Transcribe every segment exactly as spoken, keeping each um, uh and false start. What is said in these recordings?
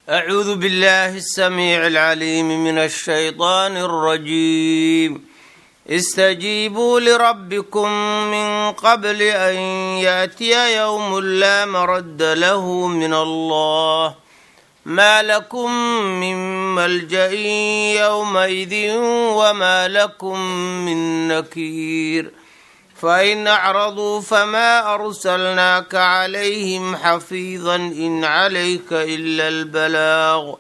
أعوذ بالله السميع العليم من الشيطان الرجيم استجيبوا لربكم من قبل أن يأتي يوم لا مرد له من الله ما لكم من ملجأ يومئذ وما لكم من نكير فإن أعرضوا فما أرسلناك عليهم حفيظا إن عليك إلا البلاغ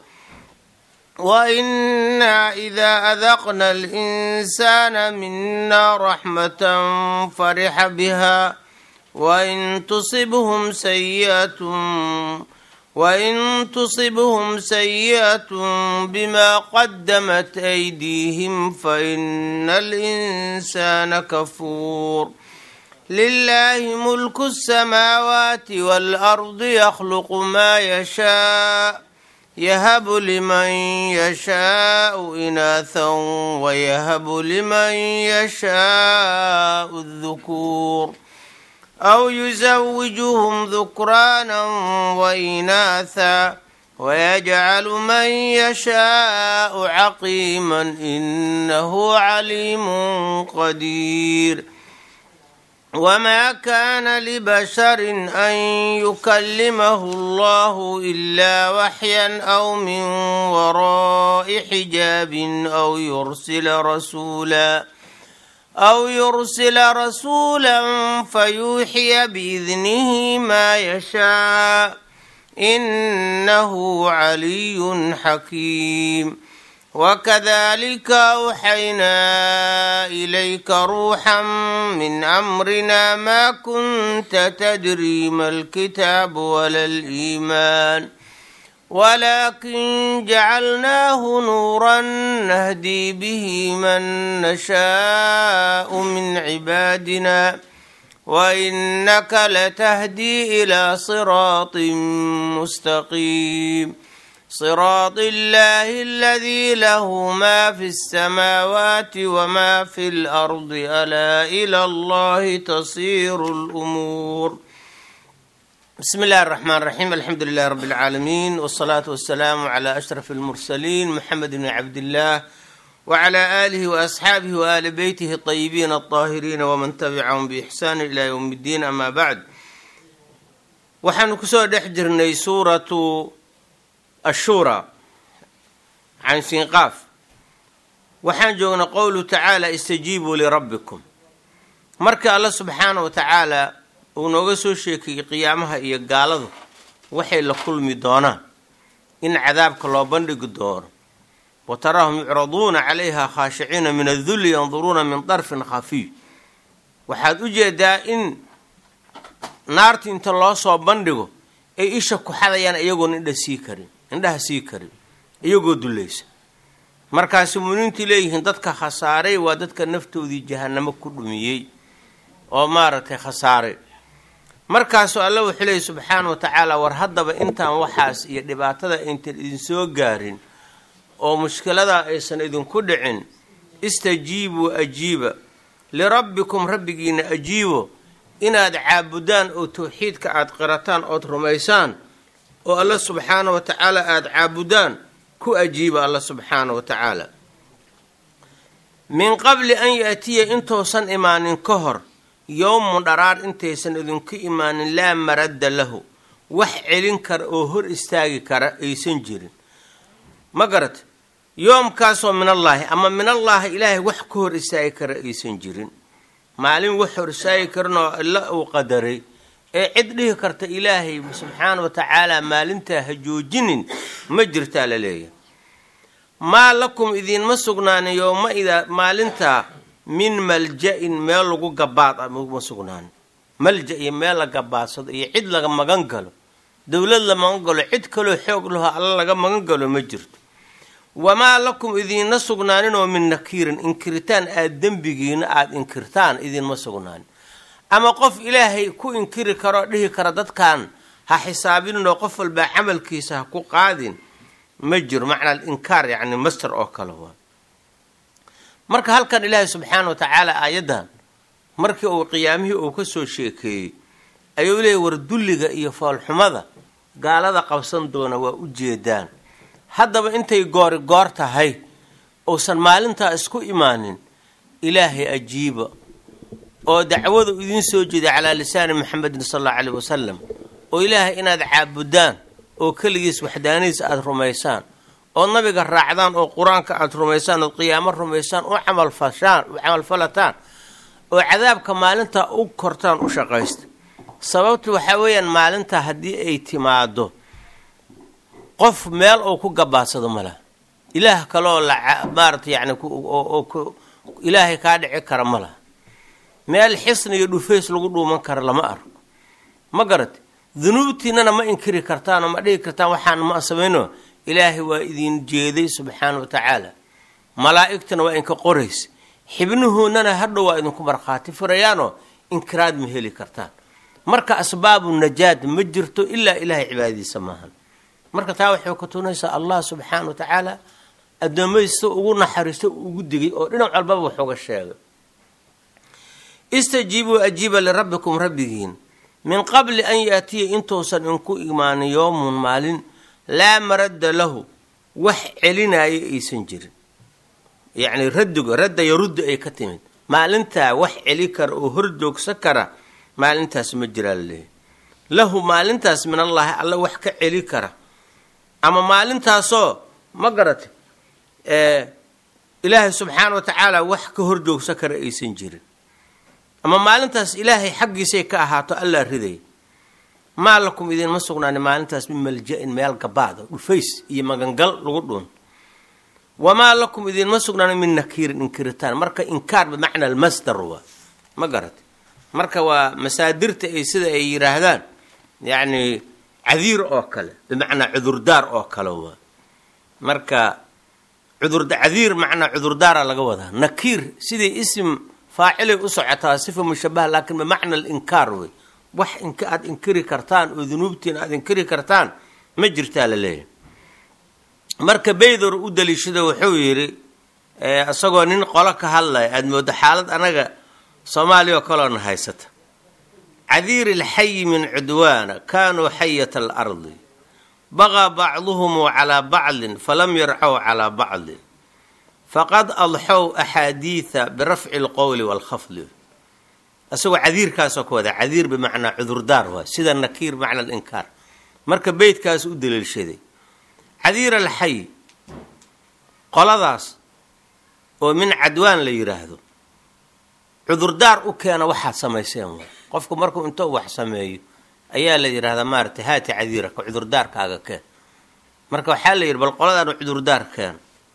وإنا إذا أذقنا الإنسان منا رحمة فرح بها وإن تصبهم سيئة وإن تصبهم سيئة بما قدمت أيديهم فإن الإنسان كفور لله ملك السماوات والأرض يخلق ما يشاء يهب لمن يشاء إناثا ويهب لمن يشاء الذكور أو يزوجهم ذكرانا وإناثا ويجعل من يشاء عقيما إنه عليم قدير وما كان لبشر أن يكلمه الله إلا وحيا أو من وراء حجاب أو يرسل رسولا أو يرسل رسولا فيوحي بإذنه ما يشاء إنه علي حكيم وكذلك أوحينا إليك روحا من أمرنا ما كنت تدري ما الكتاب ولا الإيمان ولكن جعلناه نورا نهدي به من نشاء من عبادنا وإنك لتهدي إلى صراط مستقيم صراط الله الذي له ما في السماوات وما في الأرض ألا إلى الله تصير الأمور بسم الله الرحمن الرحيم الحمد لله رب العالمين والصلاة والسلام على أشرف المرسلين محمد بن عبد الله وعلى آله وأصحابه وآل بيته الطيبين الطاهرين ومن تبعهم بإحسان إلى يوم الدين أما بعد وحن كسو دحجرني سورة الشورى عن سنقاف وحن جونا قوله تعالى استجيبوا لربكم مركا الله سبحانه وتعالى ونوغا سو sheekay qiyaamaha iyo gaaladu waxay la kulmi doonaan in cadaabka loo bandhigi doono watarahum yu'raduna 'alayha khashi'ina min adh-dhull yanzuruna min tarfin khafi waxaad u jeedaa in naarta inta loo soo bandhigo ay isha ku xadayaan iyagoo indha sii karin indhaha sii karin iyagoo dulaysa markaas mu'miniintu leeyihiin dadka khasaaray waa dadka naftoodii jahannamo ku dhumiyay oo maartay khasaaray markaas Allah wuxuu leeyahay subhanahu wa ta'ala war hadaba intaan waxaas iyo dhibaatada inta idin soo gaarin oo mushkilada aysan idin ku dhicin istajiibu ajiba li rabbikum rabbigiina ajiibo inaad caabudaan oo tawxiidka aad qirataan oo rumaysaan oo Allah subhanahu wa ta'ala aad caabudaan ku ajiiba Allah subhanahu wa ta'ala min qabli an yatiya intoosan imaanin ka hor يوم درار انتيسن اذن كإيمان لا مرد له وح علين كر او هر استاغي كر ايسن جيرين ما قرت يوم كاسو من الله اما من الله الهي وح كهر استاغي كر ايسن جيرين مالين وحر استاغي كرنو الا او قدري اي عدليه كرت الهي سبحانه وتعالى مالنتا هجوجين ما جرتا لليه ما لكم اذن ما سغنان يوم اذا مالنتا من ملجأ ميل لغو غباد ما سغنان ملجأ ميل لا غباسد iyo cid laga magan galo dawlad la magan galo cid kale xoog leh alla laga magan galo ma jirto wama lakum idin sugnaanin oo min nakirin inkirtaan aad dambigiina aad inkirtaan idin ma sugnaan ama qof ilaahay ku inkiri karo dhihi kara dadkan ha xisaabin oo qof walba amalkiisa ku qaadin ma jiro macna inkaar yani master oo kale waa marka halkan ilaahay subhanahu wa ta'ala aayadan markii uu qiyaamihii uu ka soo sheekeeyay ayuu leeyahay war dulliga iyo faalxumada gaalada qabsan doona waa u jeedaan haddaba intay goori goor tahay uusan maalintaa isku imaanin ilaahay ajiiba oo dacwada idin soo jeeda calaa lisaani maxamedin sallallahu alayhi wasallam oo ilaahay inaad caabudaan oo kaligiis waxdaaniis aad rumaysaan oo nabiga raacdaan oo quraanka aad rumaysaan oo qiyaamo rumaysaan oo amal fashaan oo amal falataan oo cadaabka maalinta u kortaan u shaqaysta sababtu waxa weeyaan maalinta hadii ay timaado qof meel oo ku gabaadsado mala ilaah kaloo la maartay yani oo ilaahay ka dhici kara mala meel xisn iyo dhufays lagu dhuuman kara lama arko ma garat dunuubtiina ma inkiri kartaan ma dhigi kartaan waxaan ma sameeyno ilaahi waa idin jeeday subhanahu wa ta'ala malaa'igtuna waa inka qorays xibnuhunana hadhow waa idin ku marqaati furayaano inkiraad ma heli kartaan marka asbaabu najaad ma jirto illa ilaahi cibaadadiisa maahan marka taa waxay ku tunaysaa Allah subhanahu wa ta'ala adoomaysto ugu naxariisto ugu digay oo dhinac walba wax uga sheegay istajibu ajiba li rabbikum rabbigiin min qabli an yatiya intuusan inku imaan yawmun maalin la maradda lahu wax celinaayo aysan jirin yani radduga radda yaruddu ay ka timid maalinta wax celi kar oo horjoogsan kara maalintaas ma jiraan leey lahu maalintaas min Allah alla wax ka celi kara ama maalintaasoo ma garat ee ilaahay subhanahu wa ta'ala wax ka horjoogsan kara aysan jirin ama maalintaas ilaahay xaqiisa ka ahaato alla riday maalakum idin ma sugnaan maalintaas min malja'in meel gabaado dhufays iyo magangal lagu dhuun wama lakum idin ma sugnaan min nakir inkiritaan marka inkaar bi macna al masdar wa ma garat marka waa masaadirta ay sida ay yiraahdaan yani عذير أو كله بمعنى عذر دار أو كله مركا عذر عذير معنى عذر دار على جوده نكير سيدي اسم فاعل أسعة صفة مشبهة لكن بمعنى الإنكار وح إنك أد إنكري كرتان وذنوبتين أد إنكري كرتان مجرتال ليه مركا بيدر ودلي شده وحويري أصغر نين قلك هلا أدمود حالة أنا صومالي وكلون هايست عذير الحي من عدوان كانوا حية الأرض بغى بعضهم على بعض فلم يرعوا على بعض فقد أضحوا أحاديث برفع القول والخفض أسوى عذير كاسو كوذا عذير بمعنى عذر دار سيدا النكير معنى الإنكار مركب بيت كاسو أدل الشيء عذير الحي قلضاس ومن عدوان ليراهدو عذر دار أكينا واحد سميسيهم qofku markuu inta wax sameeyo ayaa la yiraahdaa maartay haati cadiira ka cudur daarkaaga ka marka waxa la yiraahdaa bal qoladan cudur daarkan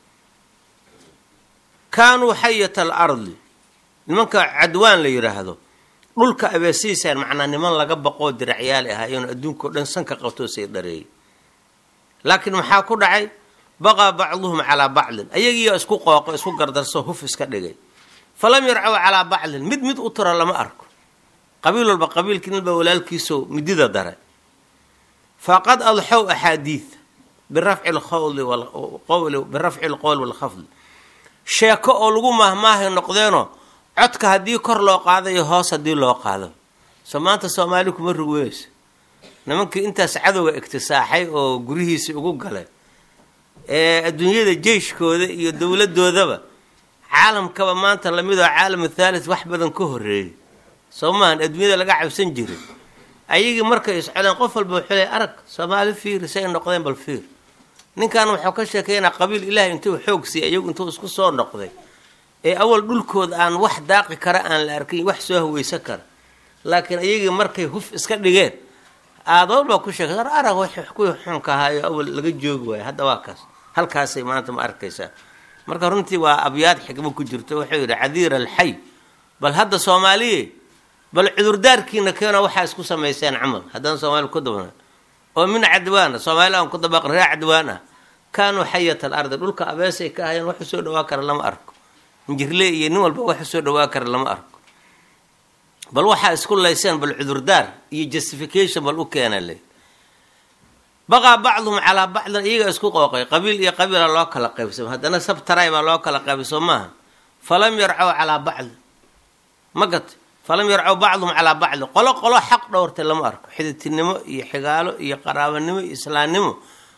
kaanu hayat al-ard nimanka cadwaan la yiraahdo dhulka abeesiisaan macna niman laga baqo diracyaal ah ayuu adduunka dhan sanka qabto say dhareey laakiin waxa ku dhacay baqa bacduhum ala bacd ayagiyo isku qooqo isku gardarso huf iska dhigay falam yar'u ala bacd mid mid u tara lama arko قبيل البقبيل كنبه ولالكيسو مديدة داري فقد أضحوا أحاديث بالرفع القول والقول بالرفع القول والخفض شيكو أولغو مهماه النقدينو عدك هدي كور لو قاده يهوس هدي لو قاده سمانتا سوماليكم الرغويس نمانك انت سعدو اكتساحي او قريهيسي اقو قلي ايه الدنيا دا جيشكو دا iyo dawladoodaba caalamka maanta lamido caalam الثالث wax badan ku horeeyay Soomaan adduunyada laga cabsan jiray ayigi markay isxalan qof walba xilay arag Soomaali fiir say noqdeen bal fiir ninkan wuxuu ka sheekeynaa qabiil ilaahay intuu xoog si ayagu intuu isku soo noqday ee awal dhulkood aan wax daaqi kara aan la arkin wax soo haweysan kara laakiin ayigi markay huf iska dhigeen aadoo ba ku sheegay arag wax ku xun ka hayo awal laga joog way hadda waa kaas halkaas ay maanta ma arkaysaa marka runtii waa abyaad xigmo ku jirto wuxuu yiri cadiir al hayy bal hadda Soomaaliye بل عذر داركينا كانوا waxa isku sameeyeen amal hadan Soomaali ku dabana oo min cadwaana Soomaaliland ku dabaq raa cadwaana kaanu hayat al-ard dhulka abeesay ka hayeen wax soo dhawaa kara lama arko injirle iyo nin walba wax soo dhawaa kara lama arko bal waxa isku leeysan bal عذر daar iyo justification bal u keenale baqa bacdhum ala bacd iyaga isku qooqay qabiil iyo qabiil loo kala qaybsay hadana sab taray ba loo kala qaybsay ma falam yar'u ala bacd magat فلم يرعوا بعضهم على بعض قلوا قلوا حق دورت لما أركو حدتنمو إيه حقالو إيه قرابنمو إسلامنمو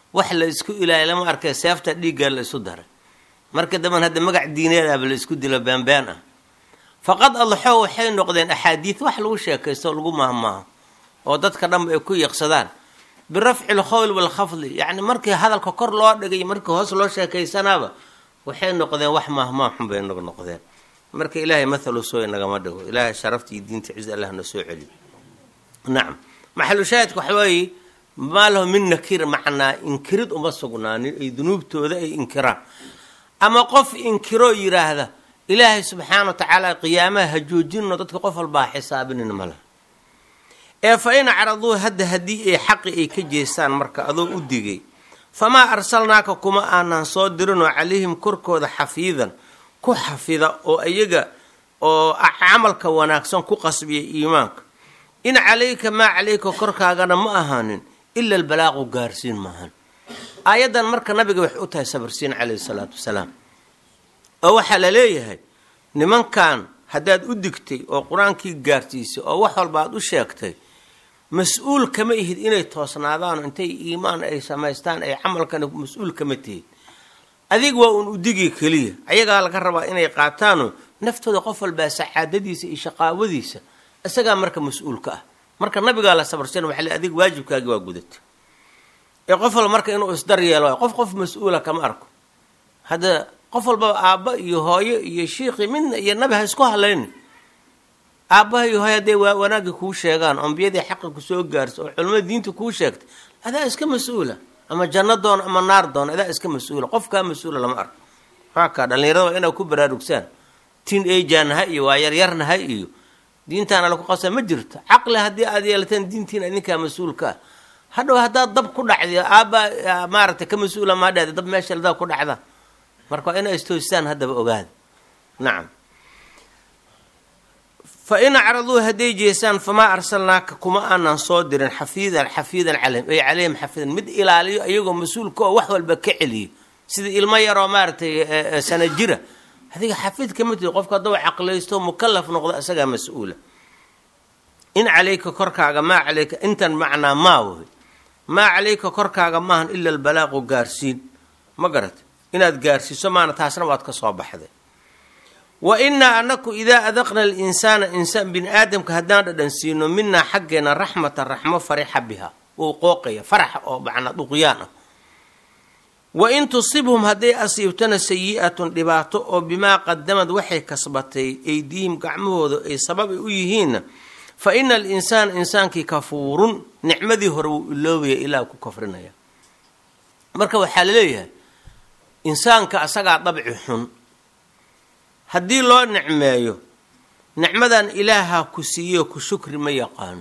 wax la isku ilaahay lama arkay seefta dhiigga la isu daray marka daman hadda magac diineed ah la isku dilo baan baan ah faqad alxoo waxay noqdeen axaadiis wax lagu sheekaysto lagu mahmaaho oo dadka dhan ay ku yaqsadaan birafci alqawl wal khafd yani markii hadalka kor loo dhigay markii hoos loo sheekaysanaaba waxay noqdeen wax mahmaah xun bay noqdeen marka ilaahay mathalu soo inaga ma dhigo ilaahay sharaftii diinta ciz Allah na soo celi naam maxallu shaahidku waxa weeye ma lahu min nakir macna inkirid uma sugnaanin ay dunuubtooda ay inkiraan ama qof inkiro yiraahda ilaahay subhanahu wa ta'ala qiyaamaha hajoojino dadka qof walba xisaabinin mala ee fa in aradu hadda hadii ay xaqi ay ka jeestaan marka adoo u digay fama arsalnaaka kuma aanan soo dirino calayhim korkooda xafiidan ku xafida oo ayaga oo amalka wanaagsan ku qasbiya iimaanka in calayka ma calayka korkaagana ma ahaanin illa albalaaqu gaarsiin maahan aayadan marka nabiga wax u tahay sabarsiin calayhi salaatu wasalaam oo waxa la leeyahay nimankan hadaad u digtay oo quraankii gaarsiisay oo wax walba aad u sheegtay mas'uul kama ihid inay toosnaadaan intay iimaan ay samaystaan ay amalkan mas'uul kama tihiin adig waa un u digi kaliya ayaga laga rabaa inay qaataan naftooda qof walba saacadadiisa iyo shaqaawadiisa isaga marka mas'uul ka ah marka nabiga la sabarsan waxa la adig waajibkaaga waa gudatay ee qof walba marka inuu isdar yeelo qof qof mas'uula kama arko hada qof walba aaba iyo hooyo iyo sheekhi min iyo nabiga isku haleyn aaba iyo hooyo day wanaag ku sheegaan ambiyada xaq ku soo gaarso oo culumada diinta ku sheegtay adaa iska mas'uula ama jannadoon ama naar doon adaa iska mas'uula qofka mas'uula lama arko faaka dhalinyarada inay ku baraarugsan teen age ha iyo waa yar yarna ha iyo diintaana lagu qasay ma jirto aqli hadii aad yeelateen diintiina idinka mas'uulka hadhow hadaa dab ku dhacday aaba maarta ka mas'uula ma dhaad dab meesha la ku dhacda marka inay istoosaan hadaba ogaad naam fa in aradu hadii jeesan fama arsalnaaka kuma aanan soo dirin xafiidan xafiidan calayhim ay calayhim xafiidan mid ilaaliyo ayagoo mas'uulka oo wax walba ka celiyo sida ilmo yar oo maartay sana jira هذه حفيد كمتي قفك ضوء عقليسته مكلف نقض أسجى مسؤولة إن عليك كركا ما عليك أنت معنا ما هو ما عليك كركا ما إلا البلاغ وجارسين ما قرت إن الجارسي سمعنا تحسنا واتك صباح هذا وإن أنك إذا أذقنا الإنسان إنسان بن آدم كهدان دنسينه منا حقنا رحمة الرحمة فرح بها وقوقية فرح أو معنا طغيانه وإن تصيبهم هدي أصيبتنا سيئة لبعته أو بما قدمت وحي كسبتي أيديهم كعمود أي سبب أيهين فإن الإنسان إنسان كفور نعمذي هرو اللوية إلى كفرنا يا مركب حالية إنسان كأسقع طبع حن هدي الله نعمايه نعمذا إلها كسيه كشكر ما يقان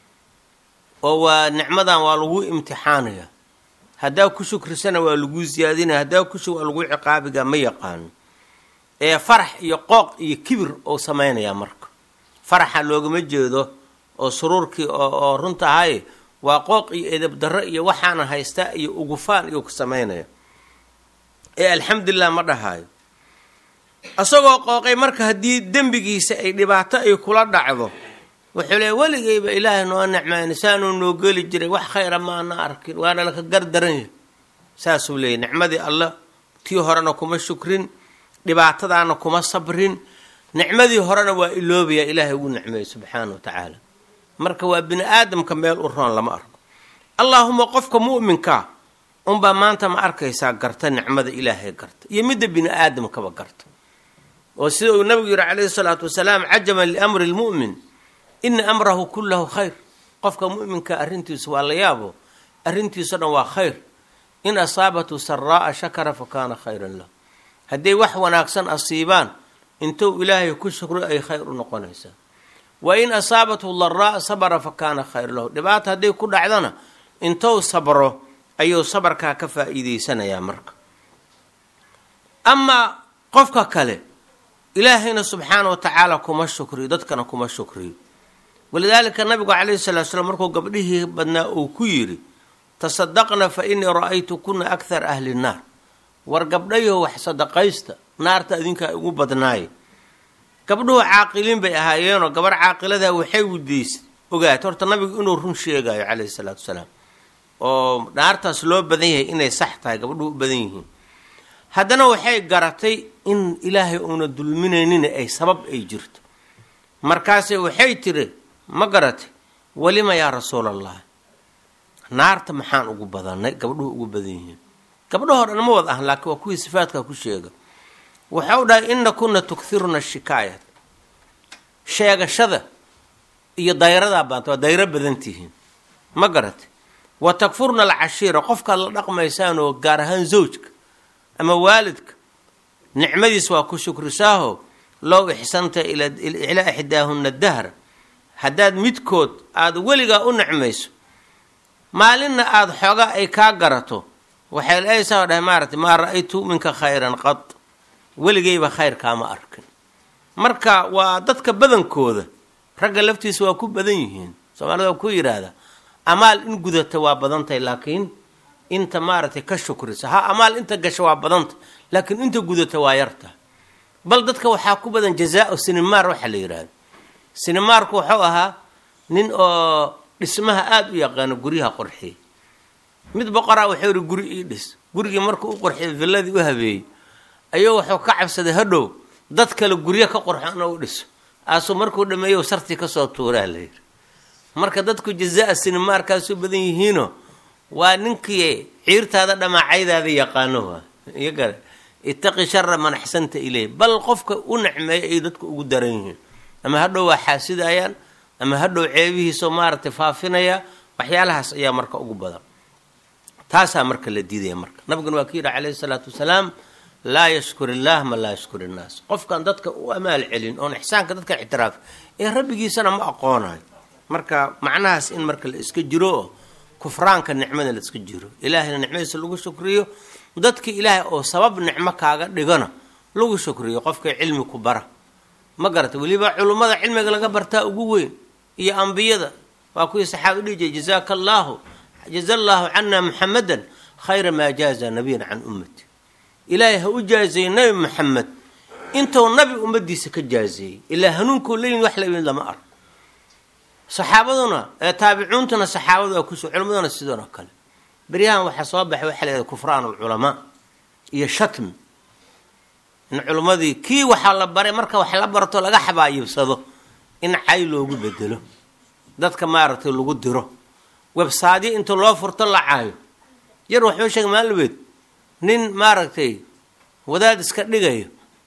ونعمذا والو امتحانيه هذا كشكر سنة والجو زيادين هذا كشوا والجو عقاب جا ما يقان إيه فرح يقاق يكبر أو سماين يا مرك فرح لو جمجده أو سرورك أو رنت هاي وقاق إذا بدر يوحنا هيستا يوقفان يوك سماين يا إيه الحمد لله مرة هاي أصدق قاقي مرك هدي دم بيجي سعيد بعته يكون دعوه وحلي ولي جيب إله إنه نعم إنسان إنه قال يجري وح خير ما نارك وأنا لك قدرني ساسو لي نعمدي الله تيهرنا كم الشكرين لبعتنا كم الصبرين نعمدي هرنا وإلوبي يا إله ونعمه سبحانه وتعالى مركوا ابن آدم كمال أرهان لما أرك اللهم قفك مؤمن كا أم بما أنت ما أرك يساقرت نعمدي إله قرت يمد ابن آدم كما قرت وسيد النبي عليه الصلاة والسلام عجبا لأمر المؤمن إن أمره كله خير قفك مؤمن كأرنتي سوى يابو أرنتي سنوا خير إن أصابته سراء شكر فكان خيرا له هدي وحوى ناقصا أصيبان انتو إلهي كشكر أي خير نقنيسا وإن أصابته ضراء صبر فكان خير له دبعت هدي كل عدنا انتو صبره أيو صبر كفا إيدي سنة يا مرك أما قفك كله إلهينا سبحانه وتعالى كما الشكري ضدكنا كما الشكري ولذلك النبي عليه الصلاة والسلام مركو قبله بدنا أوكيري تصدقنا فإني رأيتكن أكثر أهل النار ورقبليه وحصدقيست نار تأذينك أقول بدناي قبله عاقلين بأهايين وقبر عاقلة وحيو ديس وقايت ورت النبي إنه رنشي عليه الصلاة والسلام oo naartaas loo badan yahay inay sax tahay gabadhu u badan yihiin haddana waxay garatay in ilaahay uuna dulminaynin ay sabab ay jirto markaasay waxay tiri ma garatay walima yaa rasuulallah naarta maxaan ugu badanay gabadhuhu ugu badan yihiin gabdhaho dhan ma wada ah laakiin waa kuwii sifaadka ku sheega waxa uu dhahay inna kunna tukthiruna shikaayat sheegashada iyo dayrada baanta waa dayro badan tihiin ma garatay wa takfurna alcashiira qofka la dhaqmaysaan oo gaar ahaan zawjka ama waalidka nicmadiis waa ku shukrisaaho low ixsanta ila ila ihdaahunna dahr haddaad midkood aad weligaa u nicmayso maalinna aad xooga ay kaa garato waxay leeysaa dhahay maartay ma ra'aytu minka khayran qad weligayba khayr kaama arkin marka waa dadka badankooda ragga laftiisa waa ku badan yihiin Soomaalida ku yiraahda amaal in gudata waa badantay laakiin inta maartay ka shukrisa ha amaal inta gasho waa badanta laakiin inta gudata waa yarta bal dadka waxa ku badan jazaa sinimar waxa la yiraahdo sinimarku wuxuu ahaa nin oo dhismaha aad u yaqaan guriga qurxiye mid boqora wuxuu yiri guri ii dhis gurigi markuu u qurxiyo villadii u habeeyay ayuu wuxuu ka cabsaday hadhow dad kale guriga ka qurxan oo dhiso aasoo markuu dhameeyo sarti ka soo tuuraa leeyahay marka dadku jazaa sinimarkaas u badan yihiino waa ninkii ciirtaada dhamaacaydaada yaqaano iyaga ittaqi sharra man ahsanta ilay bal qofka u nicmeey ay dadku ugu daran yihiin ama hadhow waa xaasidayaan ama hadhow ceebihiisa maartay faafinaya waxyaalahaas ayaa marka ugu badan taasa marka la diiday marka nabiguna waa kiira kaleey salaatu wasalaam la yashkuru illah ma la yashkuru الناس qofkan dadka u amaal celin oo ihsaanka dadka ixtiraaf ee rabbigiisana ma aqoonayo marka macnahaas in marka la iska jiro kufraanka nicmada la iska jiro ilaahayna nicmadiisa lagu shukriyo dadka ilaahay oo sabab nicmo kaaga dhigana lagu shukriyo qofka cilmi ku bara ma garata waliba culimada cilmiga laga bartaa ugu weyn iyo anbiyada waa kuwii saxaabada dhijay jazaakallahu jazallahu anna muhammadan khayra ma jaaza nabiyyan an ummati ilaahay ha u jaazay nabi muhammad intuu nabi ummadiisa ka jaazay ilaa hanuunku leeyin wax leeyin lama ar saxaabaduna ee taabicuuntuna saxaabadu waa ku soo culimaduna sidoo kale bariyahan waxa soo baxay waxa leeyahay kufraan ulama iyo shatm in culimadii kii waxa la baray marka wax la barto laga xabaayibsado in cay loogu bedelo dadka maartay lagu diro website inta loo furto la caayo yar wuxuu sheegay maalweed nin maartay wadaad iska dhigayo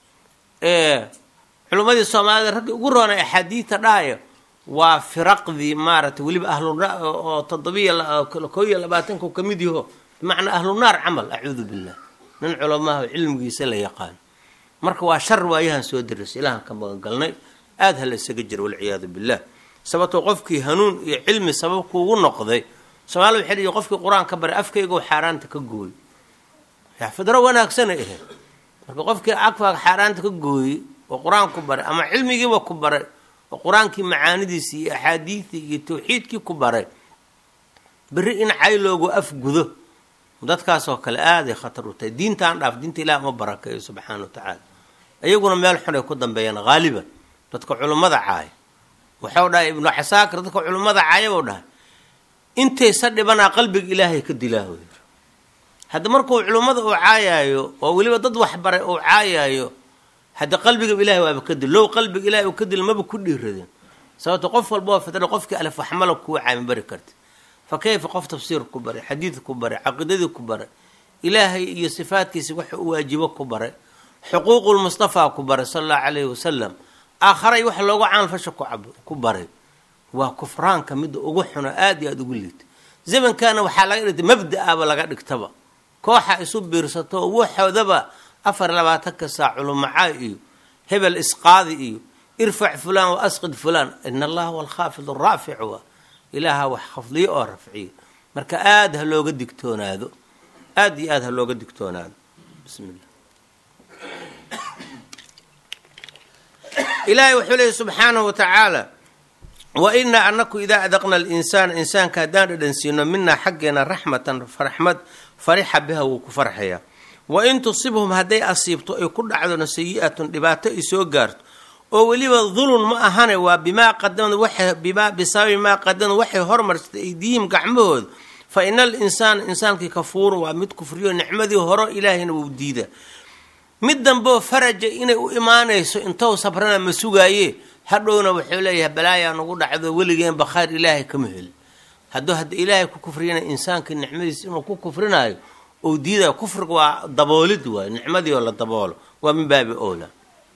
ee culimadii Soomaalida rag ugu roonay xadiita dhaayo waa firaqdi maartay waliba ahlul oo toddobiya kooyo labaatan ku kamid yaho macna ahlul naar amal a'uudu billah nin culimada cilmigiisa la yaqaan marka waa shar waayahan soo diris ilaahan ka magalnay aad hal isaga jir wal ciyaad billah sababtoo qofkii hanuun iyo cilmi sabab ku ugu noqday Soomaalidu xiriyo qofkii quraanka baray afkayga xaaraanta ka gooy ya fadro wanaagsan ah marka qofkii afkaaga xaaraanta ka gooy oo quraanku baray ama cilmigiiba ku baray oo quraankii macaanidiisa iyo ahadiithii iyo tawxiidkii ku baray bari in cay loogu afgudo dadkaas oo kale aad ay khatar u tahay diintaan dhaaf diinta Ilaahay ma barakeeyo subhanahu wa ta'ala ayaguna meel xun ay ku dambeeyaan qaaliban dadka culimada caay waxa uu dhahay ibnu Asaakir dadka culimada caay uu dhahay intay sadibana qalbiga Ilaahay ka dilaayo hada markuu culimada uu caayayo oo waliba dad wax baray uu caayayo hada qalbiga Ilaahay waa ka dil loo qalbiga Ilaahay uu ka dil ma ku dhiiradeen sababtoo qof walba fadlan qofkii alaf waxmalo ku caayim bari kartay فكيف قف تفسير كبر حديث كبر عقيدة كبر إلهي هي صفات كيس واجب كبر حقوق المصطفى كبر صلى الله عليه وسلم آخر يوحى لو عن فشك كبر وكفران كمد أوحنا آدي أدقولت زمن كان وحلاقة مبدأ ولا قد اكتبه كوحة يصب برسته ووحى وذبا أفر لما تكسى علوم عائي هبل الإسقاذي ارفع فلان وأسقط فلان إن الله هو الخافض الرافع هو إلها وحفظي أو رفعي مركا آد هلو قد دكتون هذا آد آد هلو قد دكتون هذا بسم الله إلهي وحوله سبحانه وتعالى وإن أنك إذا أذقنا الإنسان إنسان كدان الإنسان منا حقنا رحمة فرحمة فرح بها وكفرحها وإن تصيبهم هدي أصيبتو يكون عدنا سيئة لباتئ سوغارت oo waliba dhulun ma ahane waa bima qadamad waxa bima bisawi ma qadamad waxa hormartay diim gacmahood fa ina alinsaana insaankii kafuuru waa mid kufriyo nicmadii horo ilaahayna wuu diida mid dambeo faraja inay u imaanayso intou sabrana ma sugaaye hadhowna wuxuu leeyahay balaayaa nagu dhacdo weligeenba khayr ilaahay kama heli hadduu hadda ilaahay ku kufriyana insaankii nicmadiisa inuu ku kufrinaayo oo diidayo kufriga waa daboolid waay nicmadii oo la daboolo waa min baabi owla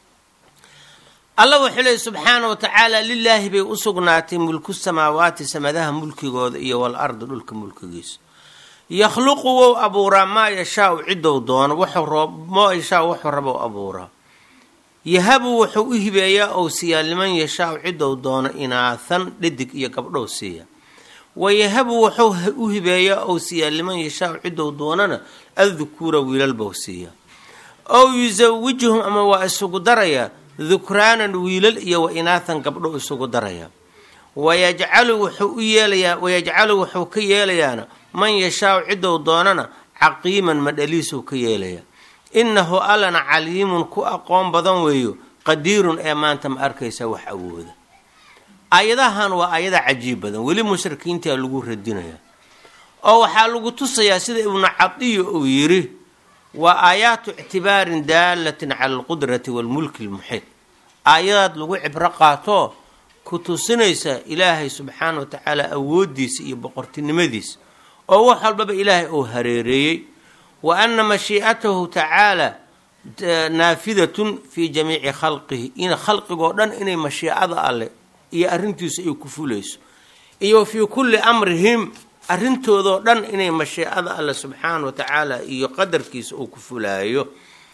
allah wuxuu leeyahy subxaana wa tacaala lilaahi bay u sugnaatay mulku samaawaati samadaha mulkigooda iyo wal ardi dhulka mulkigiisa yakhluqu wou abuuraa maa yashaau ciddou doono maa yashaau wuxuu rabo abuuraa yahabu wuxuu u hibeeyaa ou siiyaa liman yashaau ciddou doono inaathan dhidig iyo gabdhow siiya wayahabu wuxuu u hibeeyaa ou siiyaa liman yashaau ciddou doonana addukuura wiilalbou siiya ow yusawijuhum ama waa isugu darayaa dukraanan wiilal iyo wa inaathan gabdho isugu daraya wayajcalu wuxuu u yeelayaa wayajcalu wuxuu ka yeelayaana man yashaau ciddou doonana caqiiman madhaliisuu ka yeelaya innahu allana caliimun ku aqoon badan weeyo qadiirun ee maanta ma arkaysa wax awooda aayadahan waa aayada cajiib badan weli mushrikiintaa lagu radinaya oo waxaa lagu tusayaa sida ibnu cadiyo uu yidhi waa aayaatu ictibaarin daalatin cala alqudrati waalmulki almuxiit aayadaad lagu cibro qaato ku tusinaysa ilaahay subxaana wa tacaala awooddiisa iyo boqortinimadiisa oo wax walbaba ilaahay uu hareereeyey wa anna mashii'atahu tacaala naafidatun fii jamiici khalqihi in khalqigoo dhan inay mashiicada alleh iyo arrintiisu ay ku fulayso iyo fii kulli amrihim arrintoodoo dhan inay mashiicada alle subxaana wa tacaala iyo qadarkiisa uu ku fulaayo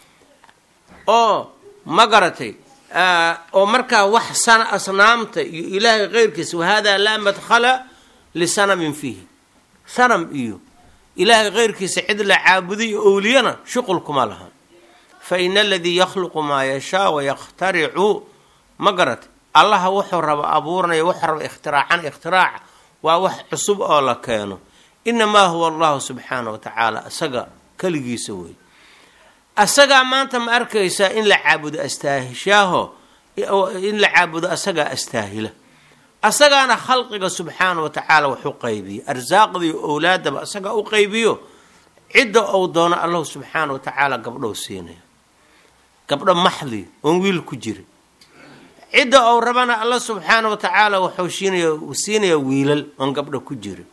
oo ma garatay oo markaa wax sana asnaamta iyo ilaahay keyrkiisa wahaadaa laa madkhala lisanamin fiihi sanam iyo ilaahay keyrkiisa cid la caabuday owliyana shuqul kuma laha fa ina aladii yakhluqu maa yashaa wayakhtaricu ma garatay allaha wuxuu raba abuuranaya wuxuu raba ikhtiraacana ikhtiraacah waa wax cusub oo la keeno inamaa huwa allahu subxaana wa tacaala isaga keligiisa wey asagaa maanta ma arkaysaa in la caabudo astaahishaaho in la caabudo asagaa astaahila asagaana khalqiga subxaana wa tacaala wax u qaybiyo arsaaqdiiyo owlaadaba asagaa u qaybiyo cidda ou doono allahu subxaana wa tacaala gabdhow siinaya gabdho maxdi oon wiil ku jirin cidda ou rabana alla subxaana wa tacaala wuxuu siinaya siinayaa wiilal oon gabdho ku jirin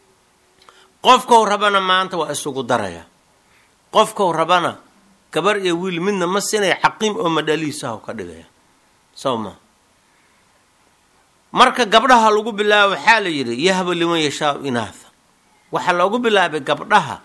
qofkou rabana maanta waa isugu daraya qofkou rabana gabar iyo wiil midna ma siinaya xaqiim oo madhaliisaha ka dhigaya soo ma marka gabdhaha lagu bilaabo waxaa la yidhi yahba liman yashaau inaatha waxaa loogu bilaabay gabdhaha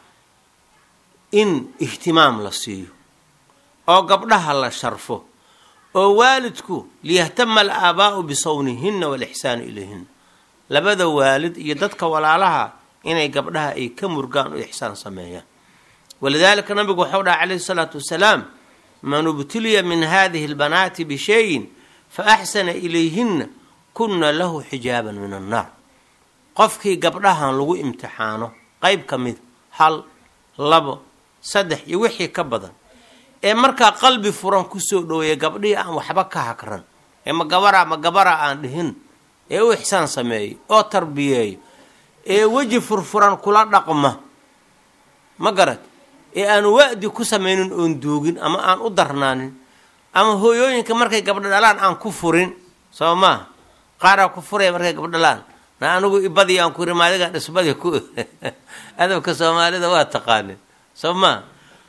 in ihtimaam la siiyo oo gabdhaha la sharfo oo waalidku liyahtama alaabaa'u bisawnihinna waalixsaani ilayhinna labada waalid iyo dadka walaalaha inay gabdhaha ay ka murgaan oo ixsaan sameeyaan walidaalika nabigu waxau dhaha calayhi salaatu wasalaam man ubtuliya min hadihi albanaati bishayin fa axsana ilayhinna kunna lahu xijaaban min annaar qofkii gabdhahan lagu imtixaano qayb ka mid hal labo saddex iyo wixii ka badan ee markaa qalbi furan kusoo dhoweeya gabdhihii aan waxba ka hakran ee ma gabaraa ma gabaraa aan dhihin ee u ixsaan sameeyo oo tarbiyeeyo ee weji furfuran kula dhaqma ma garad ee aan wa'di ku samaynin oon duugin ama aan u darnaanin ama hooyooyinka markay gabdho dhalaan aan ku furin soo maaha qaaraa ku furaya markay gabdho dhalaan na anigu ibadii aan ku iri maadiga dhisbadii ku adabka soomaalida waa taqaanin soo maaha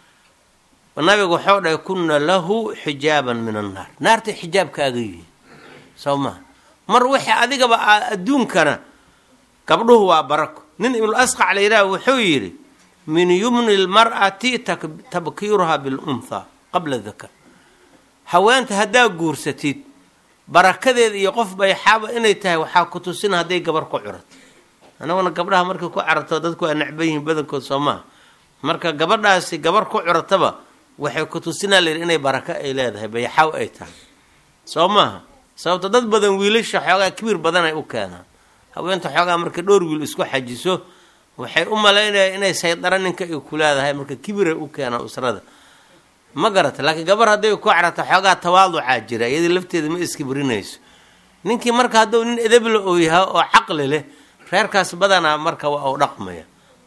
nabigu wuxuu dhahay kunna lahu xijaaban min annaar naartay xijaabkaaga yihiin soo maha mar wixii adigaba adduunkana gabdhuhu waa barako nin ibnul asqac la yidhaha wuxuu yidhi min yumni lmar'ati tabkiiruhaa bilunthaa qabla dakar haweenta haddaa guursatid barakadeeda iyo qof bayxaaba inay tahay waxaa ku tusin hadday gabar ku curato anaguna gabdhaha markay ku carato dadku waa necban yihiin badankood soo maha marka gabadhaasi gabar ku curataba waxay ku tusinaa layidhi inay barako ay leedahay bayxaaw ay tahay soo maaha sababto dad badan wiilasha xoogaa kibir badan ay u keenaan haweenta xoogaa markay dhowr wiil isku xajiso waxay u malaynayaan inay saydara ninka ay ku leedahay marka kibiray u keenaan usrada ma garata laakiin gabar hadday ku carato xoogaa tawaaducaa jira iyadii lafteeda ma iskibirinayso ninkii marka hadduu nin edebla oo yahay oo caqli leh reerkaas badanaa marka waa u dhaqmaya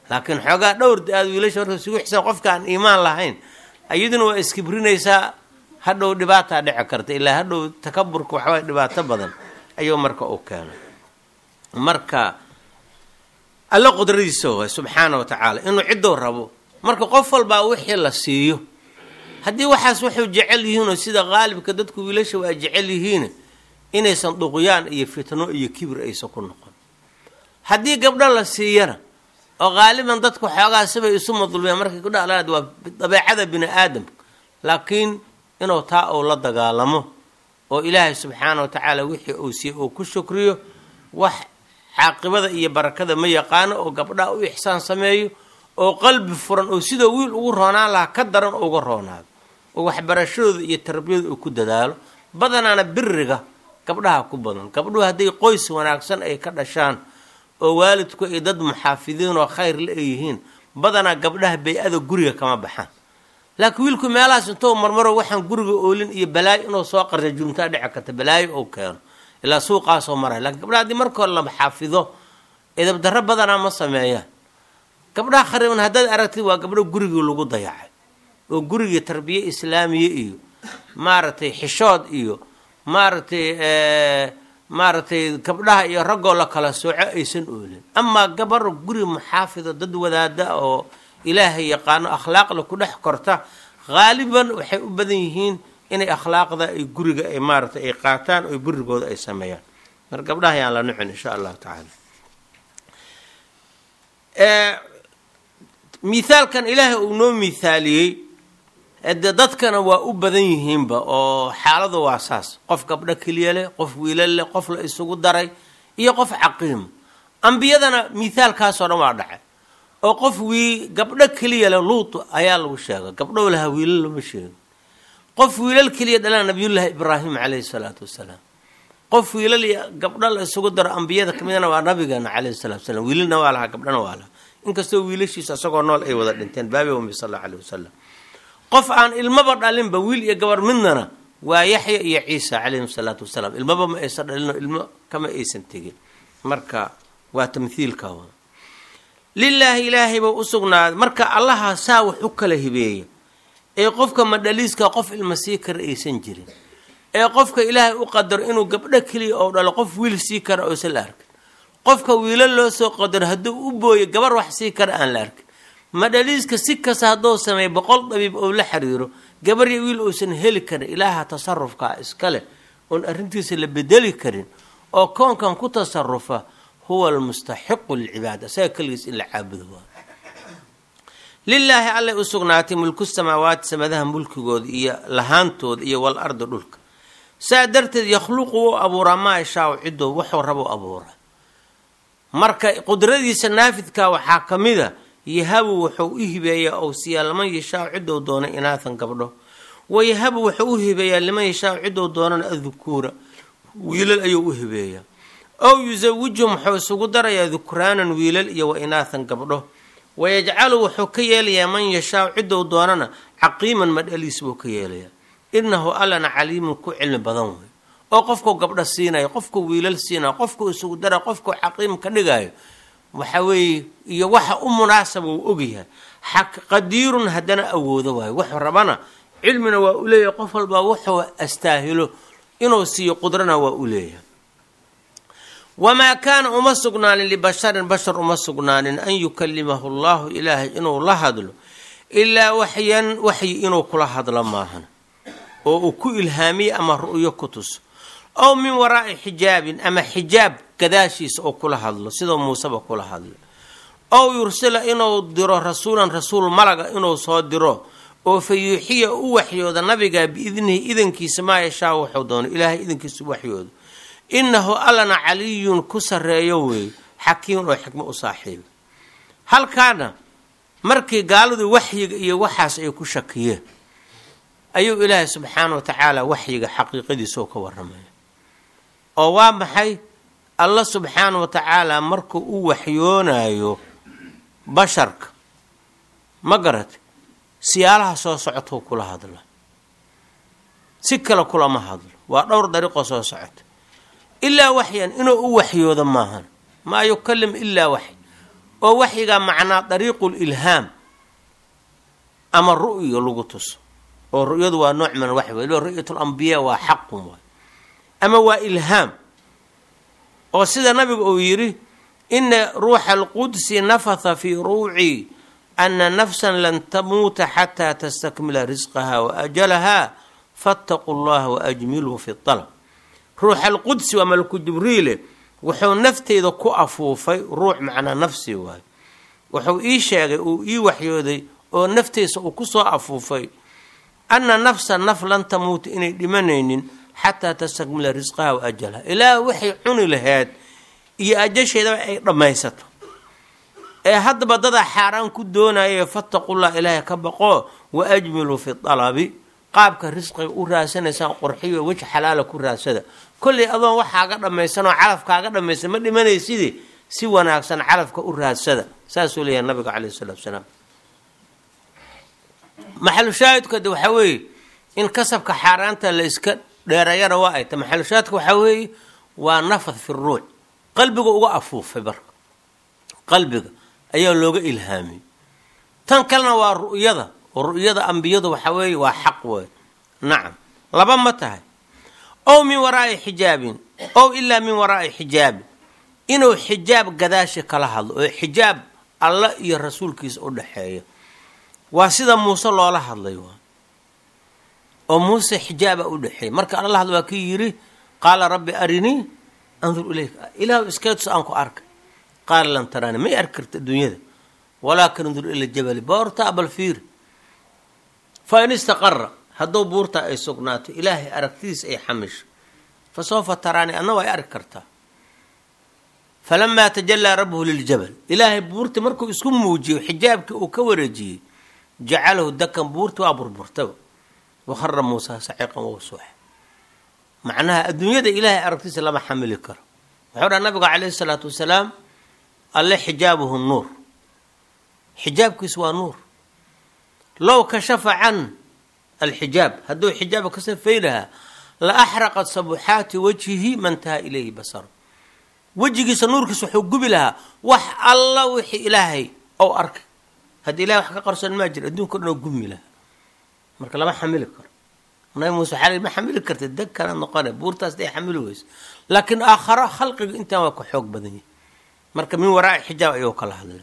laakiin xoogaa dhowr aad wiilasha marka isugu xisaan qofka aan iimaan lahayn ayaduna waa iskibrinaysaa hadhow dhibaataa dhici karta ilaa hadhow takaburka waxaa dhibaato badan ayuu marka u keenay marka alla qudradiisa waa subxaana wa tacaala inuu ciduu rabo marka qof walbaa wixii la siiyo haddii waxaas wuxuu jecel yihiinoo sida qaalibka dadku wiilasha waa jecel yihiin inaysan duqyaan iyo fitno iyo kibir aysan ku noqon haddii gabdho la siiyana oo qaaliban dadku xoogaa sibay isu madlubeen markay ku dhalaad waa dabeecada bini aadamka laakiin inuu taa uu la dagaalamo oo ilaahay subxaana wa tacaala wixii uu siiyey uu ku shukriyo wax caaqibada iyo barakada ma yaqaano oo gabdhaha u ixsaan sameeyo oo qalbi furan oo sidoo wiil ugu roonaan lahaa ka daran uga roonaado oo waxbarashadooda iyo tarbiyada uu ku dadaalo badanaana biriga gabdhaha ku badan gabdhuhu hadday qoys wanaagsan ay ka dhashaan oo waalidku ay dad muxaafidiin oo khayr la yihiin badanaa gabdhaha bay-ada guriga kama baxaan laakiin wiilku meelahaas intuu marmaro waxaan guriga oolin iyo balaayo inuu soo qarsa jumtaa dhici karta balaayo uu keeno ilaa suuqaasoo maray laakiin gabdhaha haddii marka hore la xaafido edabdarro badanaa ma sameeyaan gabdhaha khariban haddaad aragtid waa gabdho gurigii lagu dayacay oo gurigii tarbiye islaamiye iyo maaragtay xishood iyo maaragtay maaragtay gabdhaha iyo raggoo la kala sooco aysan oolin amaa gabar guri muxaafido dad wadaada oo ilaahay yaqaano akhlaaqla ku dhex korta qaaliban waxay u badan yihiin inay akhlaaqda ay guriga ay maaragtay ay qaataan oo burigooda ay sameeyaan mar gabdhaha yaan la nucin insha allahu tacaala mithaalkan ilaahay uu noo mithaaliyey ede dadkana waa u badan yihiinba oo xaaladu waa saas qof gabdho keliya leh qof wiilal leh qof la isugu daray iyo qof caqiimo ambiyadana mithaalkaasoo dhan waa dhacay oo qof wii gabdho keliya leh luut ayaa lagu sheegay gabdhow lahaa wiilal lama sheego qof wiilal keliya dhalana nabiyullaahi ibraahim calayhi salaatu wasalaam qof wiilal iyo gabdho la isugu daro ambiyada kamidana waa nabigeena calayhi salaatu wasalaam wiilalna waa lahaa gabdhana waa lahaa inkastoo wiilashiisa isagoo nool ay wada dhinteen baabi ummi sala allahu alayhi wasalam qof aan ilmaba dhalinba wiil iyo gabar midnana waa yaxya iyo ciisa calayhim salaatu wasalaam ilmaba ma aysan dhalino ilmo kama aysan tegin marka waa tamthiilka wada lilaahi ilaahay buu u sugnaaday marka allaha saa wax u kala hibeeya ee qofka madhaliiska qof ilma sii kara aysan jirin ee qofka ilaahay u qadaro inuu gabdho keliya oo dhalo qof wiil sii kara oosan la arkin qofka wiilal loo soo qadaro hadduu u booyo gabar wax sii kara aan la arkin madhaliiska si kasta hadduu sameeyo boqol dabiib oo la xiriiro gabar iyo wiil uusan heli karin ilaaha tasarufka iskale oon arrintiisa la bedeli karin oo koonkan ku tasarufa huwa almustaxiqu lilcibaada isaga keligiis in la caabudo waa lilaahi allay u sugnaatay mulku samaawaati samadaha mulkigooda iyo lahaantooda iyo wal ardi dhulka saa darteed yakhluqu wuu abuuraa maa yashaau cidoo wuxuu rabo abuuraa marka qudradiisa naafidka waxaa ka mida yahabu wuxuu u hibeeyaa oo siiyaa liman yashaau cidou doona inaathan gabdho wayahabu wuxuu u hibeeyaa liman yashaau cidou doonana adukuura wiilal ayuu u hibeeyaa ow yusawijum wuxuu isugu darayaa dukraanan wiilal iyo wa inaathan gabdho wayajcalu wuxuu ka yeelayaa man yashaau cidou doonana caqiiman madhaliis buu ka yeelayaa innahu allana caliimun ku cilmi badan wey oo qofkuu gabdho siinayo qofkuu wiilal siinayo qofkuu isugu darayo qofkuu caqiim ka dhigayo waxa weeye iyo waxa u munaasaba uu ogyahay qadiirun haddana awoodo waayo wuxuu rabana cilmina waa u leeyahay qof walbaa wuxuu astaahilo inuu siiyo qudrana waa u leeyahay wamaa kaana uma sugnaanin libasharin bashar uma sugnaanin an yukalimahu allahu ilaahay inuu la hadlo ilaa waxyan waxyi inuu kula hadlo maahan oo uu ku ilhaamiye ama ru'yo ku tuso ow min waraa'i xijaabin ama xijaab gadaashiisa oo kula hadlo sidoo muuseba kula hadlo ow yursila inuu diro rasuulan rasuul malaga inuu soo diro oo fa yuuxiya u waxyooda nabiga biidnihi idankiisa maa yashaa wuxuu doono ilaahay idankiisa u waxyoodo innahu allana caliyun ku sarreeyo weey xakiimun oo xikmo u saaxiiba halkaana markii gaaladu waxyiga iyo waxaas ay ku shakiyeen ayuu ilaahay subxaana wa tacaala waxyiga xaqiiqadiisa oo ka warramaya oo waa maxay allah subxaana wa tacaala markuu u waxyoonayo basharka ma garate siyaalaha soo socotou kula hadla si kale kulama hadlo waa dhowr dariiqoo soo socota ilaa waxyan inuu u waxyoodo maahan maa yukalim ilaa waxy oo waxyiga macnaa dariiqul ilhaam ama ru'yo lagu tuso oo ru'yadu waa nooc min waxyi weey ru'yatul anbiya waa xaqun waa ama waa ilhaam oo sida nabigu uu yiri inna ruuxal qudsi nafatha fi ruu'i anna nafsan lan tamuuta hatta tastakmila rizqaha wa ajalaha fattaqullaha wa ajmilu fi talab ruuxal qudsi wa malaku jibriil wuxuu nafteeda ku afuufay ruux macna nafsi waay wuxuu ii sheegay uu ii waxyooday oo nafteesa uu ku soo afuufay anna nafsan naf lan tamuuta inay dhimanaynin hatta tastakmila rizqaha wa ajalaha ilaa waxay cuni lahayd iyo ajasheeda ay dhamaysato ee hadba dada xaraan ku doonayay fattaqullah ilaahay ka baqo wa ajmilu fi talabi qaabka risqiga u raasanaysan qurxiyo wajh xalaal ku raasada kulli adoon waxaaga dhamaysan oo calafkaaga dhamaysan ma dhimanaysid si wanaagsan calafka u raasada saas uu leeyahay nabiga kaleey salaatu wasalaam maxal shaahidka waxa weey in kasabka xaraanta la iska dheerayana waa ay ta maxal shaahidka waxa weey waa nafad fi ruux qalbiga uga afuufay bar qalbiga ayaa looga ilhaamay tan kalena waa ru'yada ru'yada anbiyadu waxa weey waa xaq weey nacam laba ma tahay oo min waraa'i xijaabin oo illa min waraa'i xijaab inuu xijaab gadaashi kala hadlo oo xijaab Allah iyo rasuulkiisa u dhaxeeyo waa sida Muuse loola hadlay waa oo Muuse xijaab u dhaxeey marka Allah hadlo waa ki yiri qaala rabbi arini anzur ilayka ilaa iskaadus aan ku arkay qaal lan tarani ma arkarta dunyada walakin anzur ila jabal barta abal fiir fa in istaqarra haduu buurta ay sugnaato ilaahi aragtiis ay xamish fa sawfa tarani anna way arkarta falamma tajalla rabbuhu lil jabal ilaahi buurta markuu isku muujiyo xijaabka uu ka wareejiyay jacalahu dakan buurta waa burburtaba wa kharra Muuse sa'iqan wa suuh macnaha adduunyada ilaahi aragtiisa lama xamili karo wuxuu nabiga kaleey salaatu wasalaam alla xijaabuhu nuur xijaabkiisu waa nuur law kashafa an alxijaab haduu xijaab ka safaylaha la ahraqat sabuhati wajhihi man taha ilayhi basar wajigiisa nuurkiisu wuxuu gubi lahaa wax alla wixii ilaahay oo arkay had ilaahay wax ka qarsan ma jiro adduunka dhan gumi lahaa marka lama xamili karo nabi Muuse xalay ma xamili kartay dadkana noqon buurtaas ay xamili weys laakiin aakhara khalqiga inta waa ku xoog badan yahay marka min waraa xijaab ayuu kala hadlay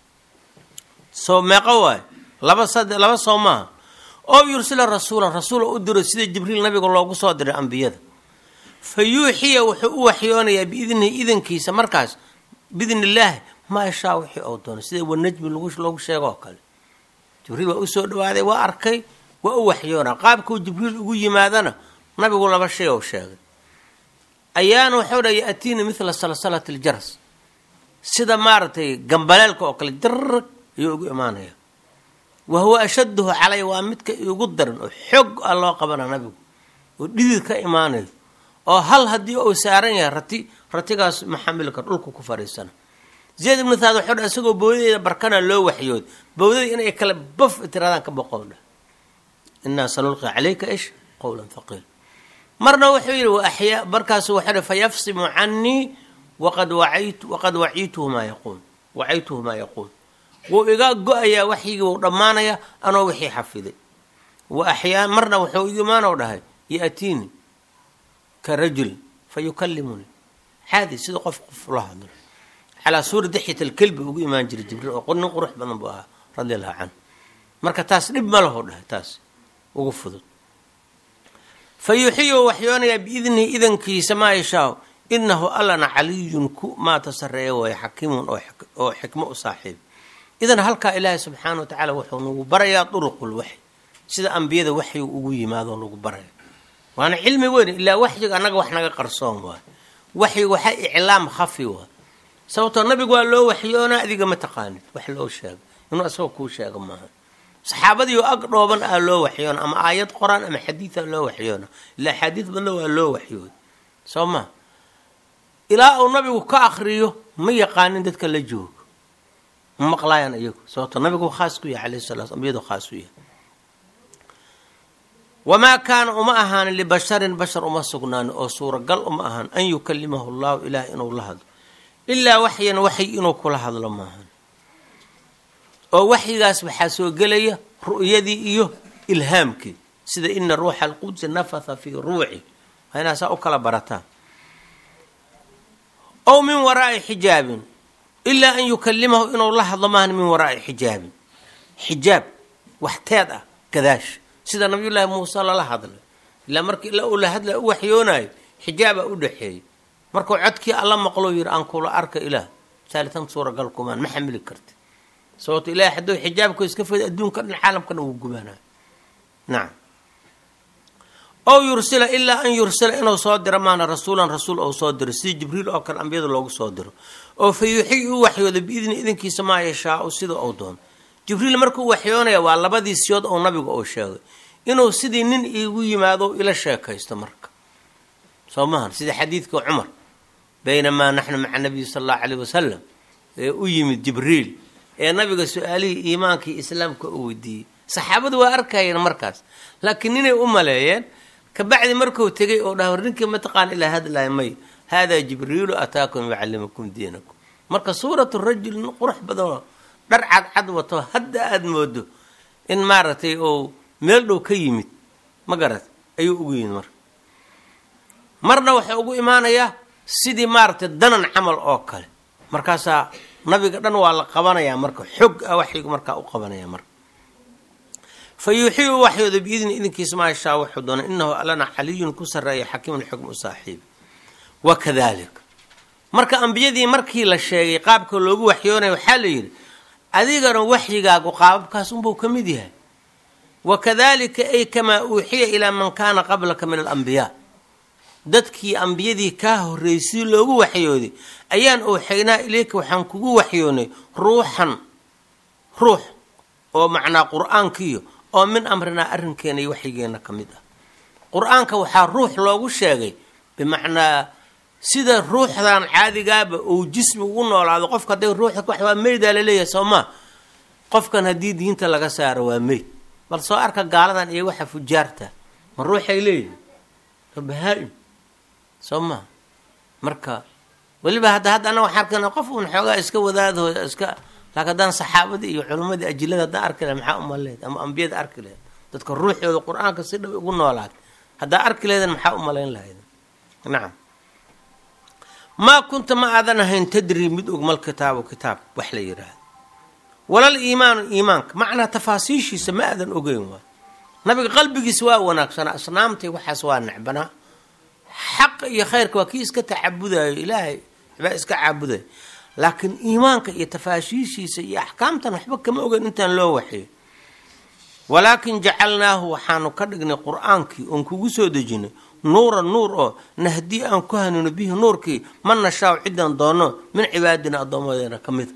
soo meeqa way laba sad laba sooma oo yursila rasuula rasuula u diro sida jibriil nabiga loogu soo diray anbiyada fayuuhiya wuxuu u waxyoonaya biidni idankiisa markaas biidnillah ma shaa wixii oo doon sida wanajmi lagu loogu sheego kale jibriil waa u soo dhawaaday waa arkay waa u waxyoona qaabku jibriil ugu yimaadana nabigu laba shay oo sheegay ayaan wuxuu dhahay atiina mithla salsalati aljaras sida maartay gambalaalka oo kale dir iyo ugu imaanaya wa huwa ashadduhu calay wa midka ugu daran oo xog Allah qabana nabigu oo dhidid ka imaanay oo hal hadii uu saaran yahay rati ratigaas maxamilka dhulku ku fariisana Zayd ibn Thabit wuxuu asagoo booyada barkana loo waxyood booyada inay kala baf tiraadaan ka boqoona inna sanulqi alayka ish qawlan thaqil marna wuxuu yiri wa ahya barkaas wuxuu fayafsimu anni waqad wa'aytu waqad wa'aytuhu ma yaqul wa'aytuhu ma yaqul wo iga go'aya waxyiga uu dhamaanaya anoo wixii xafiday wa ahya marna wuxuu iimaano dhahay yaatini ka rajul fayukallimuni hadi sida qof qof la hadlo ala suur dixit al-kalb ugu iimaan jiray jibriil oo qodin qurux badan buu ahaa radiyallahu anhu marka taas dib ma laho dhahay taas ugu fudud fayuhiyu waxyoonaya biidni idankiisa ma yashaa innahu allana aliyun ku ma tasarreeyo wa hakimun oo xikmo u saaxiib idan halka ilaahay subhanahu wa ta'ala wuxuu nagu barayaa duruqul wahyi sida anbiyada wahyi ugu yimaado nagu barayaa waana cilmi weyn ila wahyiga anaga wax naga qarsoon waa wahyi waxa iclaam khafi waa sababtoo nabigu waa loo waxyoona adiga ma taqaanid wax loo sheego inuu asoo ku sheego maaha saxaabadii oo ag dhooban ah loo waxyoona ama aayad quraan ama xadiis loo waxyoona ila xadiis badan waa loo waxyood sooma ila uu nabigu ka akhriyo ma yaqaanin dadka la joogo maqlaayaan iyagu sababtoo nabigu khaas ku yahay alayhi salaatu ambiyadu khaas u yahay wama kaana uma ahaan li basharin bashar uma sugnaan oo suuragal uma ahaan an yukallimahu Allah ilaah inuu la hadlo illa wahyan wahy inuu kula hadlo maahan oo waxyigaas waxaa soo gelaya ru'yadii iyo ilhaamkii sida ina ruuxa alqudsi nafatha fii ruuci waa inaa saa u kala barataan ow min waraa'i xijaabin ilaa an yukallimahu inuu la hadlo maahan min waraa'i xijaabin xijaab wax teed ah gadaash sida nabiyullaahi muuse lala hadlay ilaa markii ila uu la hadla u waxyoonayo xijaabaa u dhaxeeyey markuu codkii alla maqloo yidhi aan kula arka ilaah saalitan suuragal kumaan ma xamili karti sababto ilahay hadduu xijaabku iska fayda adduunka dhan caalamkana wuu gubaanayo nacam ow yursila ilaa an yursila inuu soo diro maana rasuulan rasuul ou soo diro sida jibriil oo kale ambiyada loogu soo diro oo fa yuuxii u waxyooda biidni idinkiisa maa yashaau sida ou doono jibriil markuu waxyoonaya waa labadii siyood oo nabiga uu sheegay inuu sidii nin iigu yimaado ila sheekaysto marka soo maahan sida xadiidka cumar baynamaa naxnu maca nabiyi sala allahu calayh wasalam ee u yimid jibriil ee nabiga su-aalihii iimaankii islaamka u weydiiyey saxaabadu waa arkayeen markaas laakiin ninay u maleeyeen kabacdi markuu tegay oo dhaha war ninkii mataqaan ilaa hadlaay may haadaa jibriilu ataakum yucallimukum diinakum marka suuratu rajul qurux badanoo dhar cadcad wato hadda aada moodo in maaragtay oo meel dhow ka yimid ma garat ayuu ugu yimid marka marna waxaa ugu imaanayaa sidii maaragtay danan camal oo kale markaasaa nabiga dhan waa la qabanayaa marka xog ah waxyigu markaa u qabanaya marka fa yuuxii u waxyooda biidni idinkiisa maa yashaa wuxuu doona inahu allana caliyun ku sarreeya xakiimun xukmu saaxiibi wa kadalik marka ambiyadii markii la sheegay qaabka loogu waxyoonaya waxaa la yidhi adigana waxyigaagu qaababkaas unbuu ka mid yahay wakadalika ay kamaa uuxiya ilaa man kaana qablaka min alambiyaa dadkii ambiyadii kaa horreysay loogu waxyooday ayaan ooxaynaa ilayka waxaan kugu waxyoonay ruuxan ruux oo macnaa qur-aankiiyo oo min amrinaa arrinkeena iyo waxyigeena ka mid ah qur-aanka waxaa ruux loogu sheegay bimacnaa sida ruuxdan caadigaaba uu jismi ugu noolaado qofka hadday ruuxa wax waa meydaa laleeyahay soo maa qofkan haddii diinta laga saaro waa meyd bal soo arka gaaladan iyo waxa fujaarta ma ruuxay leeyihin bahaa-im soo maa marka weliba hadda hadda ana waxaan arkana qof uun xoogaa iska wadaado iska laakiin haddaan saxaabadii iyo culimmadii ajilada haddaan arki lahayd maxaa uma lehed ama ambiyada arki lahayd dadka ruuxooda qur-aanka si dhab ugu noolaad haddaa arki lahaydan maxaa u malayn lahayd nacam maa kunta ma aadan ahayn tadri mid og mal kitaabu kitaab wax la yidhaahdo walal iimaanu iimaanka macnaa tafaasiishiisa ma aadan ogeyn waa nabiga qalbigiisa waa wanaagsanaa asnaamtay waxaas waa necbanaa xaq iyo khayrka waa kii iska tacabudayo ilaahay baa iska caabudayo laakiin iimaanka iyo tafaashiishiisa iyo axkaamtan waxba kama ogeyn intaan loo waxeeyo walaakin jacalnaahu waxaanu ka dhignay qur-aankii oon kugu soo dejinay nuuran nuur oo nahdii aan ku hanuuno bihi nuurkii man nashaaw ciddaan doono min cibaadina addoomadeena ka mida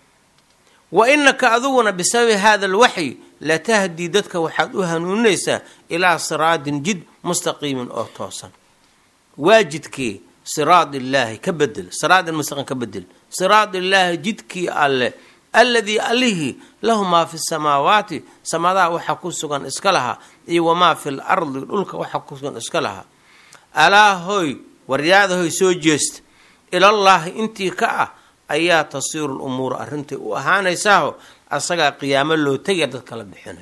wa inaka aduguna bisababi hada alwaxyi latahdii dadka waxaad u hanuuninaysaa ilaa siraadin jid mustaqiimin oo toosan waajidkii siraad illaahi ka bedel siraadin mustaqim ka bedel siraad illaahi jidkii alle alladii allihii lahu maa fi samaawaati samadaha waxa ku sugan iska lahaa iyo wamaa fi l ardi dhulka waxa ku sugan iska lahaa alaa hoy waryaada hoy soo jeesta ilallaahi intii ka ah ayaa tasiiru lumuura arrintay u ahaanaysaaho asagaa qiyaamo loo tegaya dad kala bixinay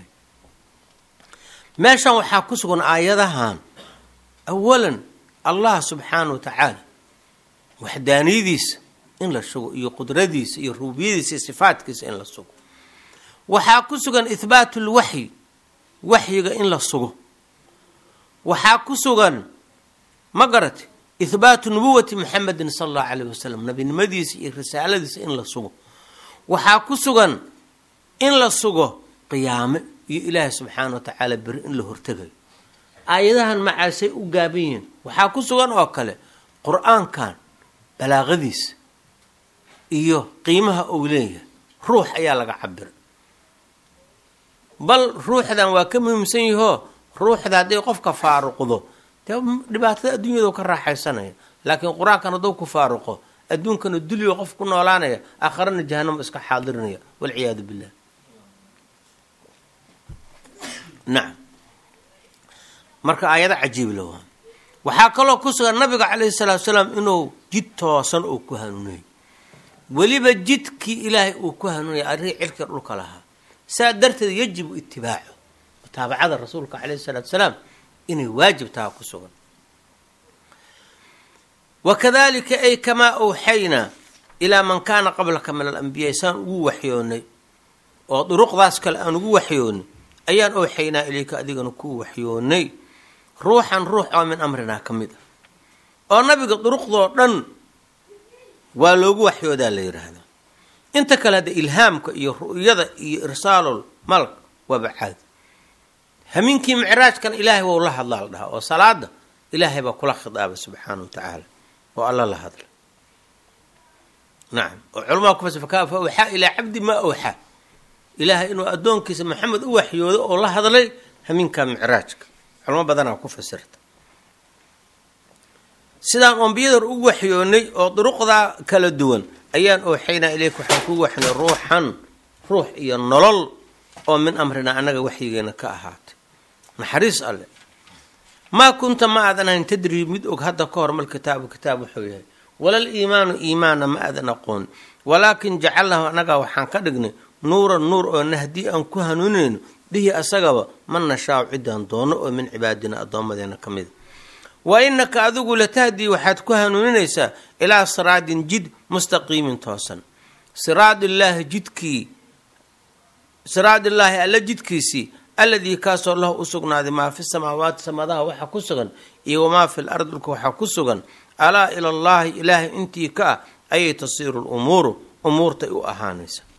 meeshan waxaa ku sugan aayadahan awalan allah subxaana wa tacaala waxdaaniyadiisa in la sugo iyo qudradiisa iyo rububiyadiisa iyo sifaadkiisa in la sugo waxaa ku sugan ihbaatu lwaxyi waxyiga in la sugo waxaa ku sugan ma garati ihbaatu nubuwati muxamedin sala allahu calayh wasalam nabinimadiisa iyo risaaladiisa in la sugo waxaa ku sugan in la sugo qiyaame iyo ilaahay subxaana wa tacaala beri in la hortegayo aayadahan macaasay u gaaban yihiin waxaa ku sugan oo kale qur-aankan balaaqadiisa iyo qiimaha uu leeyahay ruux ayaa laga cabira bal ruuxdan waa ka muhiimsan yahoo ruuxda hadday qofka faaruqdo dee dhibaatada adduunyada ka raaxaysanaya laakiin qur-aankan hadduu ku faaruqo adduunkana dulyo qof ku noolaanaya aakharana jahanamo iska xaadirinaya walciyaadu billah nacam marka aayada cajiib la waa waxaa kaloo ku sugan nabiga calayhi salaatu salaam inuu jid toosan oo ku hanuuniyey weliba jidkii ilaahay uu ku hanuuniyay arrin cilka dhulka lahaa saa darteed yajibu itibaacu mutaabacada rasuulka calayhi salaatu wasalaam inay waajib tahay ku sugan wakadalika ay kamaa awxaynaa ilaa man kaana qablaka min alambiyaa saan ugu waxyoonay oo duruqdaas kale aan ugu waxyoonay ayaan awxaynaa ilayka adigana ku waxyoonay ruuxan ruux oo min amrinaa ka mid ah oo nabiga duruqdoo dhan waa loogu waxyoodaa la yidhaahdaa inta kale hadda ilhaamka iyo ru'yada iyo irsaalul malk waaba caadi hamiinkii micraajkan ilaahay wou la hadlaa la dhahaa oo salaada ilaahay baa kula khidaabay subxaana wa tacaala oo alla la hadla nacam oo culamaa ku fasir fa awxaa ilaa cabdi maa awxaa ilaahay inuu addoonkiisa maxamed u waxyoodo oo la hadlay hamiinkaa micraajka culamo badanaa ku fasirta sidaan ambiyada ugu waxyoonay oo duruqdaa kala duwan ayaan awxaynaa ilayka waxaan kugu waxyoonay ruuxan ruux iyo nolol oo min amrinaa annaga waxyigeena ka ahaatay naxariis alle maa kunta ma aadan ahayn tadrii mid og hadda ka hor mal kitaabu kitaab wuxuu yahay walal iimaanu iimaana ma aadan aqoon walaakin jacalnahu annagaa waxaan ka dhignay nuuran nuur oo nahdii aan ku hanuuninayno bihi asagaba man nashaacu ciddaan doono oo min cibaadina addoommadeena ka mida wa innaka adigu latahdii waxaad ku hanuuninaysaa ilaa siraadin jid mustaqiimin toosan siraadillaahi jidkii siraadillaahi alla jidkiisii alladii kaasoo lahu u sugnaaday maa fi samaawaati samadaha waxa ku sugan iyo wamaa fi lardi dhulka waxaa ku sugan alaa ila allaahi ilaahay intii ka ah ayay tasiiru lumuuru umuurtay u ahaanaysa